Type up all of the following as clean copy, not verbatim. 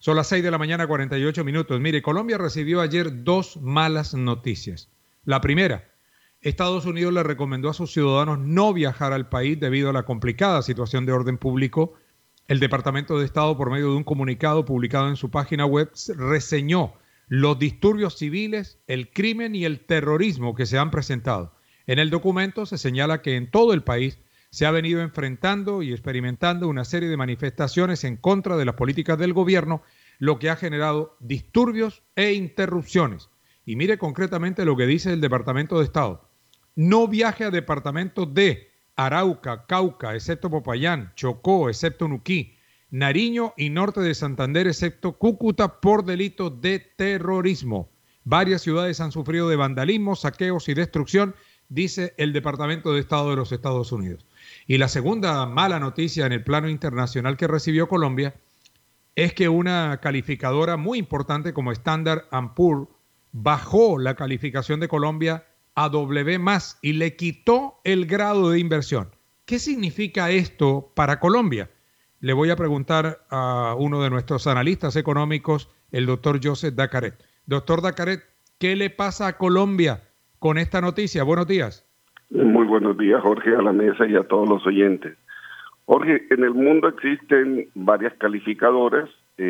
Son las 6 de la mañana, 48 minutos. Mire, Colombia recibió ayer dos malas noticias. La primera, Estados Unidos le recomendó a sus ciudadanos no viajar al país debido a la complicada situación de orden público. El Departamento de Estado, por medio de un comunicado publicado en su página web, reseñó los disturbios civiles, el crimen y el terrorismo que se han presentado. En el documento se señala que en todo el país se ha venido enfrentando y experimentando una serie de manifestaciones en contra de las políticas del gobierno, lo que ha generado disturbios e interrupciones. Y mire concretamente lo que dice el Departamento de Estado. No viaje a departamentos de Arauca, Cauca, excepto Popayán, Chocó, excepto Nuquí, Nariño y norte de Santander, excepto Cúcuta, por delitos de terrorismo. Varias ciudades han sufrido de vandalismo, saqueos y destrucción, dice el Departamento de Estado de los Estados Unidos. Y la segunda mala noticia en el plano internacional que recibió Colombia es que una calificadora muy importante como Standard & Poor's bajó la calificación de Colombia a W+ y le quitó el grado de inversión. ¿Qué significa esto para Colombia? Le voy a preguntar a uno de nuestros analistas económicos, el doctor Joseph Dacaret. Doctor Dacaret, ¿qué le pasa a Colombia con esta noticia? Buenos días. Muy buenos días, Jorge, a la mesa y a todos los oyentes. Jorge, en el mundo existen varias calificadoras.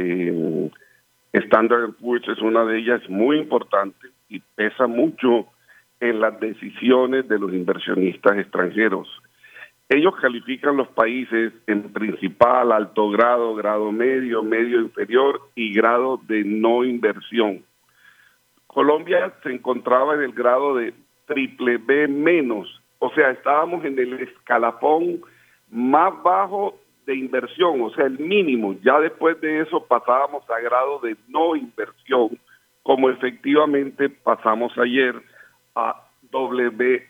Standard & Poor's es una de ellas, muy importante y pesa mucho en las decisiones de los inversionistas extranjeros. Ellos califican los países en principal, alto grado, grado medio, medio inferior y grado de no inversión. Colombia se encontraba en el grado de BBB-, o sea, estábamos en el escalafón más bajo de inversión, o sea, el mínimo. Ya después de eso pasábamos a grado de no inversión, como efectivamente pasamos ayer a W+.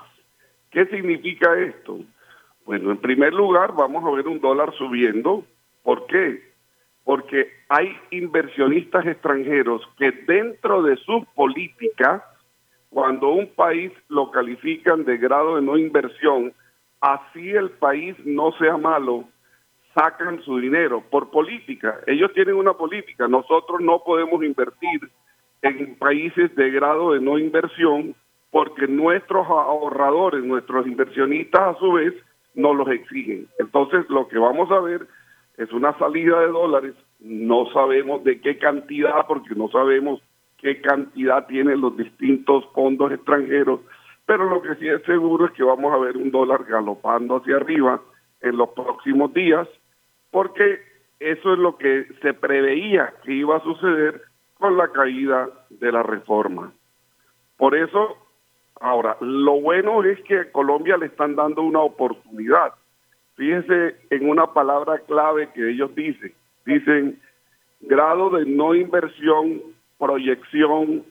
¿Qué significa esto? Bueno, en primer lugar, vamos a ver un dólar subiendo. ¿Por qué? Porque hay inversionistas extranjeros que dentro de su política, cuando un país lo califican de grado de no inversión, así el país no sea malo, sacan su dinero por política. Ellos tienen una política. Nosotros no podemos invertir en países de grado de no inversión porque nuestros ahorradores, nuestros inversionistas a su vez, nos los exigen. Entonces, lo que vamos a ver es una salida de dólares. No sabemos de qué cantidad, porque no sabemos qué cantidad tienen los distintos fondos extranjeros, pero lo que sí es seguro es que vamos a ver un dólar galopando hacia arriba en los próximos días, porque eso es lo que se preveía que iba a suceder con la caída de la reforma. Por eso, ahora, lo bueno es que a Colombia le están dando una oportunidad. Fíjense en una palabra clave que ellos dicen grado de no inversión, proyección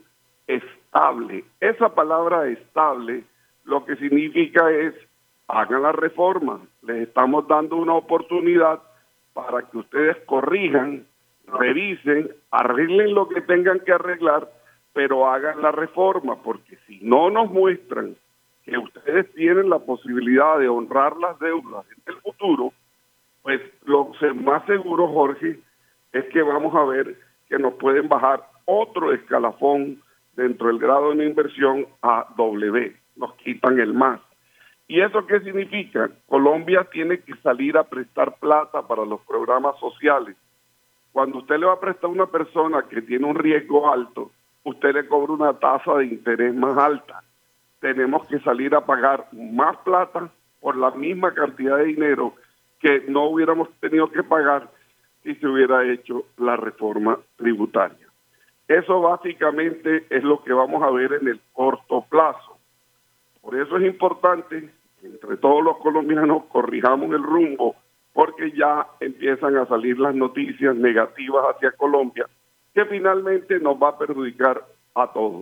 estable. Esa palabra estable lo que significa es hagan la reforma, les estamos dando una oportunidad para que ustedes corrijan, revisen, arreglen lo que tengan que arreglar, pero hagan la reforma, porque si no nos muestran que ustedes tienen la posibilidad de honrar las deudas en el futuro, pues lo más seguro, Jorge, es que vamos a ver que nos pueden bajar otro escalafón dentro del grado de una inversión a W, nos quitan el más. ¿Y eso qué significa? Colombia tiene que salir a prestar plata para los programas sociales. Cuando usted le va a prestar a una persona que tiene un riesgo alto, usted le cobra una tasa de interés más alta. Tenemos que salir a pagar más plata por la misma cantidad de dinero que no hubiéramos tenido que pagar si se hubiera hecho la reforma tributaria. Eso básicamente es lo que vamos a ver en el corto plazo. Por eso es importante que entre todos los colombianos corrijamos el rumbo, porque ya empiezan a salir las noticias negativas hacia Colombia, que finalmente nos va a perjudicar a todos.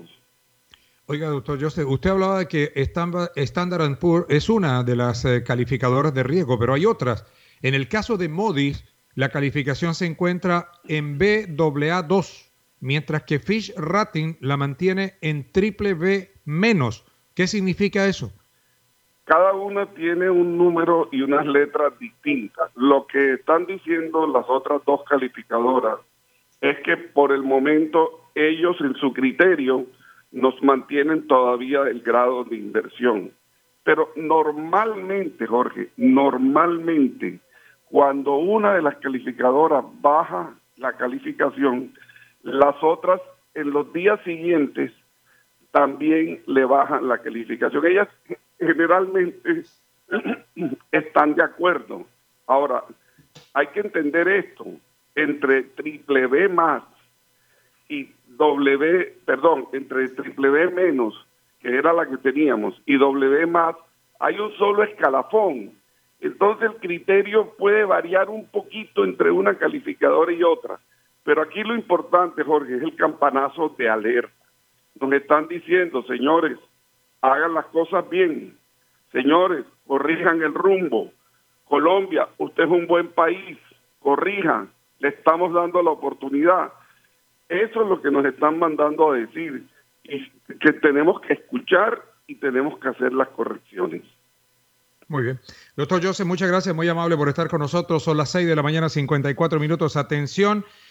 Oiga, doctor Joseph, usted hablaba de que Standard & Poor's es una de las calificadoras de riesgo, pero hay otras. En el caso de Moody's, la calificación se encuentra en Baa2, mientras que Fitch Ratings la mantiene en BBB-. ¿Qué significa eso? Cada una tiene un número y unas letras distintas. Lo que están diciendo las otras dos calificadoras es que por el momento ellos en su criterio nos mantienen todavía el grado de inversión. Pero normalmente, Jorge, normalmente, cuando una de las calificadoras baja la calificación, las otras en los días siguientes también le bajan la calificación. Ellas generalmente están de acuerdo. Ahora, hay que entender esto, entre triple B más y entre triple B menos, que era la que teníamos, y W más, hay un solo escalafón. Entonces el criterio puede variar un poquito entre una calificadora y otra. Pero aquí lo importante, Jorge, es el campanazo de alerta. Nos están diciendo, señores, hagan las cosas bien. Señores, corrijan el rumbo. Colombia, usted es un buen país. Corrijan, le estamos dando la oportunidad. Eso es lo que nos están mandando a decir. Y que tenemos que escuchar y tenemos que hacer las correcciones. Muy bien. Doctor Joseph, muchas gracias, muy amable por estar con nosotros. Son las 6 de la mañana, 54 minutos. Atención.